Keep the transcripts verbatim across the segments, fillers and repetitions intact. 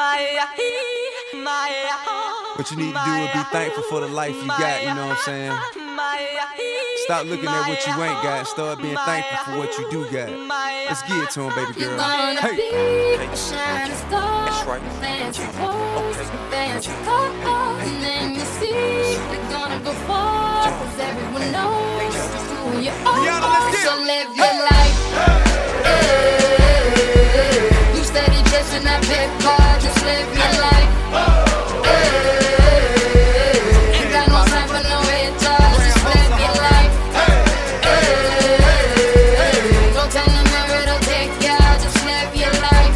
What you need to do is be thankful for the life you got, you know what I'm saying? Stop looking at what you ain't got, start being thankful for what you do got. Let's get it to him, baby girl. Hey! Be a shining star. That's right. Fancy clothes, fancy cars, and then you see they're gonna go far, 'cause everyone knows who you are. So live your life. Hey. You steady chasing that big car, just live your life. Hey. Ain't got no time for no haters, just live your life. Hey. Don't tell them where it'll take ya, just live your life.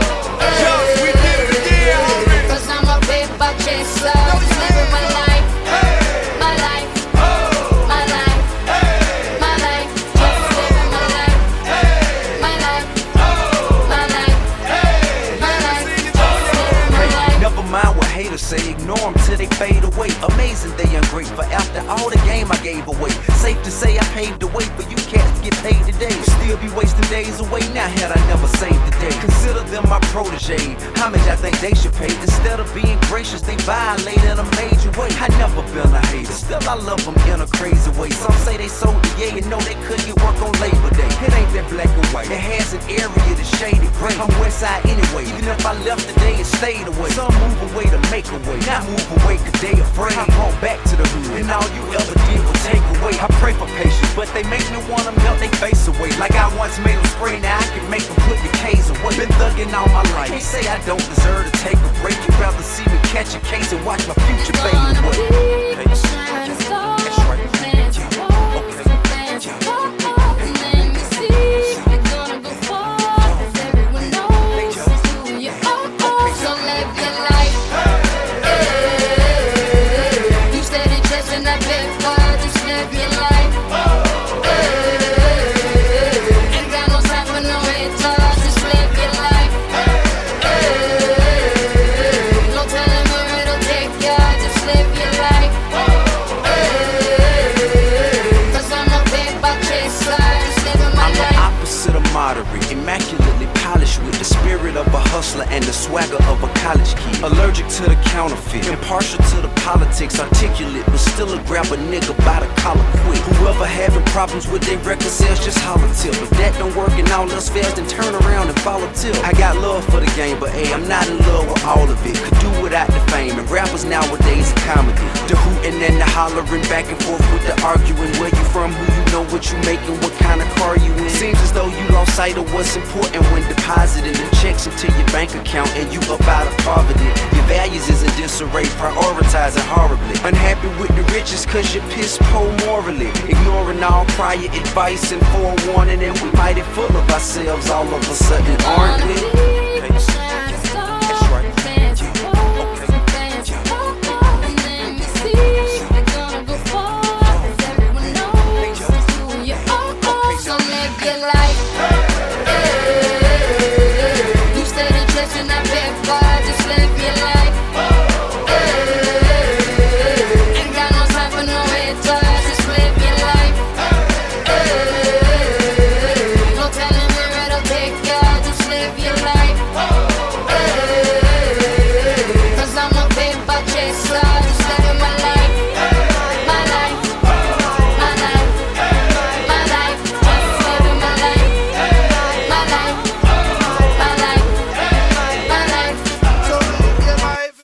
Hey. 'Cause I'm a paper chaser, just living my life. My life, my life, my life, just living my life. My life, my life, my life, just living my life. Never mind what haters say, ignore them till they fade away. Amazing they ungrateful after all the game I gave away. Safe to say I paved the way for you cats to get paid today. Still be wasting days away now had I never saved the day. Consider them my protege, how much I think they should pay. Instead of being gracious, they violate in a major way. I never been a hater, still I love them in a crazy way. Some say they sold the yeah, you know they couldn't get work on Labor Day. It ain't that black and white, it has an area that's shaded gray. I'm west side anyway, even if I left today and stayed away. Some move away to make a way, not move away cause they afraid. I brought back to the hood, and all you ever did was take away. I pray for patience, but they make me wanna melt they face away. Like I once made them spray, now I can make them put the K's away. Been thugging all my life, can't say I don't deserve to take a break. You'd rather see me catch a case and watch my future fade away. Be a shining star. Fancy clothes, fancy cars, and then you see they're gonna go far, 'cause everyone knows who you are. So live your life. Hey. You steady chasing that big car, just live your life. Hey. Ain't got no time for no haters, just live your life. Hey. No telling where it'll take ya, just live your life. Hey. 'Cause I'm a paper chaser, just living my I'm the life. opposite of moderate, immaculately polished with the spirit of a hustler and the swagger of a college kid. Allergic to the counterfeit, impartial to the politics, articulate, but still a grab a nigga by the collar quick. Whoever having problems with their record sales, just holler tip. If that don't work and all else fails, then turn around and follow tip. I got love for the game, but hey, I'm not in love with all of it. Could do without the fame, and rappers nowadays are comedy. The hooting and the hollering, back and forth with the arguing. Where you from, who you know, what you making, what kind of car you in. Seems as though you lost sight of what's important when depositing the checks into your bank account and you up out of poverty. Your values is in disarray, prioritizing horribly. Unhappy with the riches cause you're piss poor morally. Ignoring all prior advice and forewarning, and we mighty full of ourselves all of a sudden, aren't we? Be a shining star. Fancy clothes, fancy cars, and then you see they're gonna go far, 'cause everyone knows who you are. So live your life. Hey. You steady chasing that big car, just live your life.